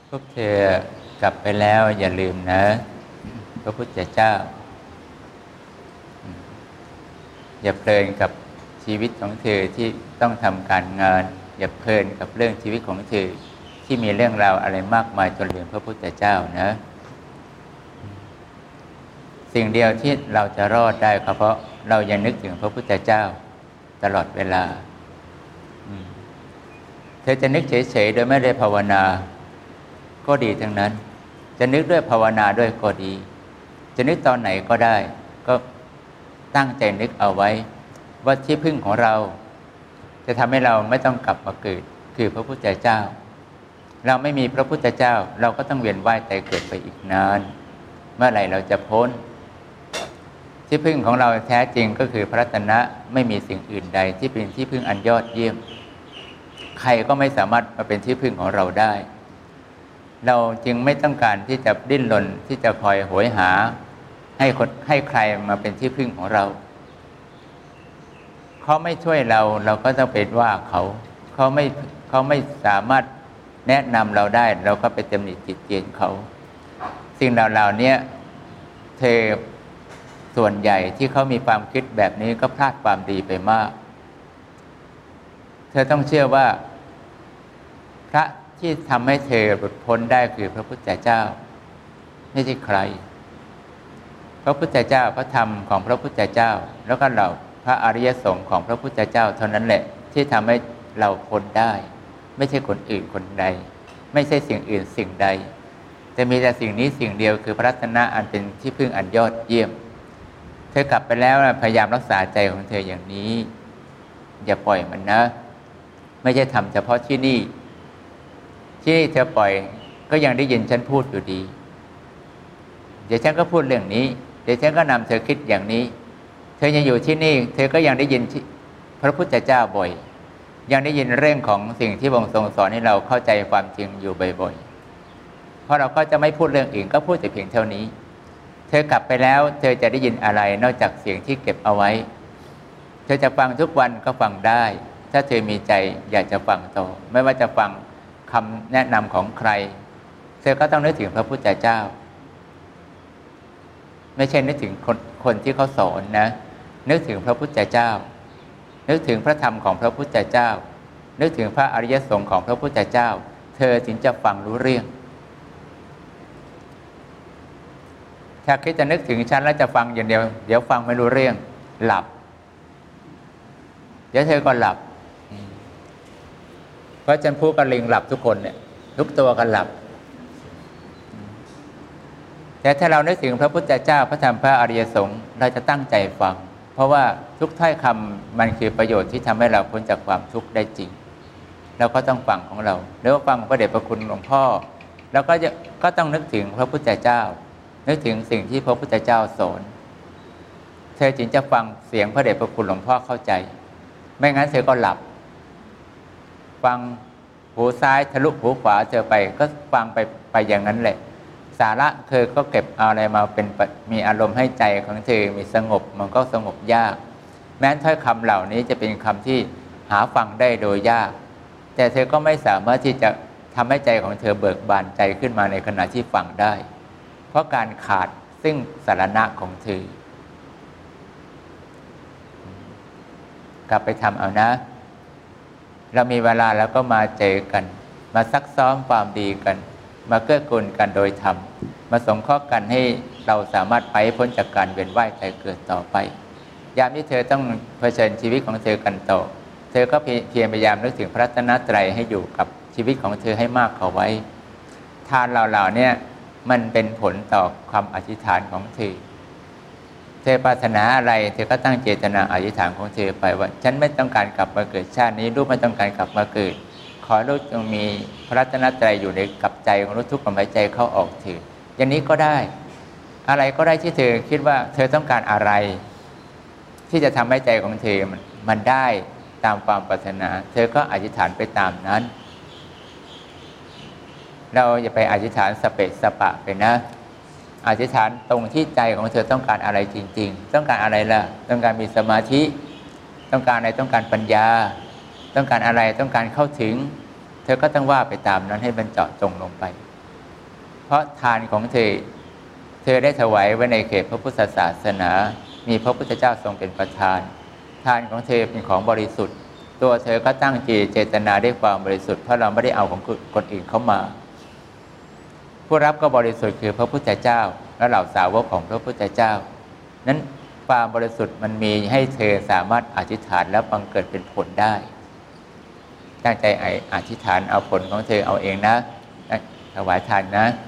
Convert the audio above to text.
พวกเธอกลับไปแล้วอย่าลืมนะพระพุทธเจ้าอย่าเพลินกับชีวิตของเธอที่ต้องทำการงานอย่าเพลินกับเรื่องชีวิตของเธอที่มีเรื่องราวอะไรมากมายจนลืมพระพุทธเจ้านะสิ่งเดียวที่เราจะรอดได้ก็เพราะเรายังนึกถึงพระพุทธเจ้าตลอดเวลาเธอจะนึกเฉยๆโดยไม่ได้ภาวนาก็ดีทั้งนั้นจะนึกด้วยภาวนาด้วยก็ดีจะนึกตอนไหนก็ได้ก็ตั้งใจนึกเอาไว้ว่าที่พึ่งของเราจะทำให้เราไม่ต้องกลับมาเกิดคือพระพุทธเจ้าเราไม่มีพระพุทธเจ้าเราก็ต้องเวียนว่ายตายเกิดไปอีกนานเมื่อไหร่เราจะพ้นที่พึ่งของเราแท้จริงก็คือพระรัตนะไม่มีสิ่งอื่นใดที่เป็นที่พึ่งอันยอดเยี่ยมใครก็ไม่สามารถมาเป็นที่พึ่งของเราได้เราจึงไม่ต้องการที่จะดิ้นรนที่จะคอยโหยหาให้ใครมาเป็นที่พึ่งของเราเขาไม่ช่วยเราเราก็ต้องไปว่าเขาไม่สามารถแนะนำเราได้เราก็ไปตำหนิติเตียนเขาสิ่งเหล่านี้เธอส่วนใหญ่ที่เขามีความคิดแบบนี้ก็พลาดความดีไปมากเธอต้องเชื่อว่าพระที่ทำให้เธอหลุดพ้นได้คือพระพุทธเจ้าไม่ใช่ใครพระพุทธเจ้าพระธรรมของพระพุทธเจ้าแล้วก็เหล่าพระอริยสงฆ์ของพระพุทธเจ้าเท่านั้นแหละที่ทำให้เราพ้นได้ไม่ใช่คนอื่นคนใดไม่ใช่สิ่งอื่นสิ่งใดจะมีแต่สิ่งนี้สิ่งเดียวคือพระรัตนะอันเป็นที่พึ่งอันยอดเยี่ยมเธอกลับไปแล้วพยายามรักษาใจของเธออย่างนี้อย่าปล่อยมันนะไม่ใช่ทำเฉพาะที่นี่เธอปล่อยก็ยังได้ยินฉันพูดอยู่ดีเดี๋ยวฉันก็พูดเรื่องนี้เดี๋ยวฉันก็นำเธอคิดอย่างนี้เธอยังอยู่ที่นี่เธอก็ยังได้ยินพระพุทธเจ้าบ่อยยังได้ยินเรื่องของสิ่งที่พระองค์ทรงสอนให้เราเข้าใจความจริงอยู่บ่อยๆเพราะเราก็จะไม่พูดเรื่องอื่นก็พูดแต่เพียงเท่านี้เธอกลับไปแล้วเธอจะได้ยินอะไรนอกจากเสียงที่เก็บเอาไว้เธอจะฟังทุกวันก็ฟังได้ถ้าเธอมีใจอยากจะฟังต่อไม่ว่าจะฟังคำแนะนำของใครเธอก็ต้องนึกถึงพระพุทธเจ้าไม่ใช่นึกถึงคนที่เขาสอนนะนึกถึงพระพุทธเจ้านึกถึงพระธรรมของพระพุทธเจ้านึกถึงพระอริยสงฆ์ของพระพุทธเจ้าเธอถึงจะฟังรู้เรื่องถ้าคิดจะนึกถึงฉันแล้วจะฟังอย่างเดียวเดี๋ยวฟังไม่รู้เรื่องหลับเดี๋ยวเธอก็หลับเพราะฉันพูดกับลิงหลับทุกคนเนี่ยทุกตัวกันหลับแต่ถ้าเรานึกถึงพระพุทธเจ้าพระธรรมพระอริยสงฆ์เราจะตั้งใจฟังเพราะว่าทุกถ้อยคำมันคือประโยชน์ที่ทำให้เราพ้นจากความทุกข์ได้จริงเราก็ต้องฟังของเราแล้วฟังพระเดชพระคุณหลวงพ่อแล้วก็ต้องนึกถึงพระพุทธเจ้านึกถึงสิ่งที่พระพุทธเจ้าสอนเธอจึงจะฟังเสียงพระเดชพระคุณหลวงพ่อเข้าใจไม่งั้นเธอก็หลับฟังหูซ้ายทะลุหูขวาเจอไปก็ฟังไปอย่างนั้นแหละสาระเธอก็เก็บเอาอะไรมาเป็นมีอารมณ์ให้ใจของเธอมีสงบมันก็สงบยากแม้ถ้อยคำเหล่านี้จะเป็นคำที่หาฟังได้โดยยากแต่เธอก็ไม่สามารถที่จะทำให้ใจของเธอเบิกบานใจขึ้นมาในขณะที่ฟังได้เพราะการขาดซึ่งสรณะของเธอกลับไปทำเอานะเรามีเวลาแล้วก็มาเจอกันมาซักซ้อมความดีกันมาเกื้อกูลกันโดยธรรมมาสงเคราะห์กันให้เราสามารถไปพ้นจากการเวียนว่ายตายเกิดต่อไปยามที่เธอต้องเผชิญชีวิตของเธอกันต่อเธอก็เพียรพยายามนึกถึงพระรัตนตรัยให้อยู่กับชีวิตของเธอให้มากเข้าไว้ทานเหล่านี้มันเป็นผลต่อความอธิษฐานของเธอปรารถนาอะไรเธอก็ตั้งเจตนาอธิษฐานของเธอไปว่าฉันไม่ต้องการกลับมาเกิดชาตินี้ลูกไม่ต้องการกลับมาเกิดขอลูกจงมีพระรัตนตรัยอยู่ในกับใจของลูกทุกลมหายใจเข้าออกเถิดอย่างนี้ก็ได้อะไรก็ได้ที่เธอคิดว่าเธอต้องการอะไรที่จะทำให้ใจของเธอมันได้ตามความปรารถนาเธอก็อธิษฐานไปตามนั้นเราอย่าไปอธิษฐานสเปะสปะไปนะอธิษฐานตรงที่ใจของเธอต้องการอะไรจริงๆต้องการอะไรล่ะต้องการมีสมาธิต้องการอะไรต้องการปัญญาต้องการอะไรต้องการเข้าถึงเธอก็ต้องว่าไปตามนั้นให้มันเจาะจงลงไปเพราะทานของเธอได้ถวายไว้ในเขตพระพุทธศาสนามีพระพุทธเจ้าทรงเป็นประธานทานของเธอเป็นของบริสุทธิ์ตัวเธอก็ตั้งเจตนาด้วยความบริสุทธิ์เพราะเราไม่ได้เอาของคนอื่นเข้ามาผู้รับก็บริสุทธิ์คือพระพุทธเจ้าและเหล่าสาวกของพระพุทธเจ้านั้นความบริสุทธิ์มันมีให้เธอสามารถอธิษฐานแล้วบังเกิดเป็นผลได้ตั้งใจอธิษฐานเอาผลของเธอเอาเองนะถวายทานนะ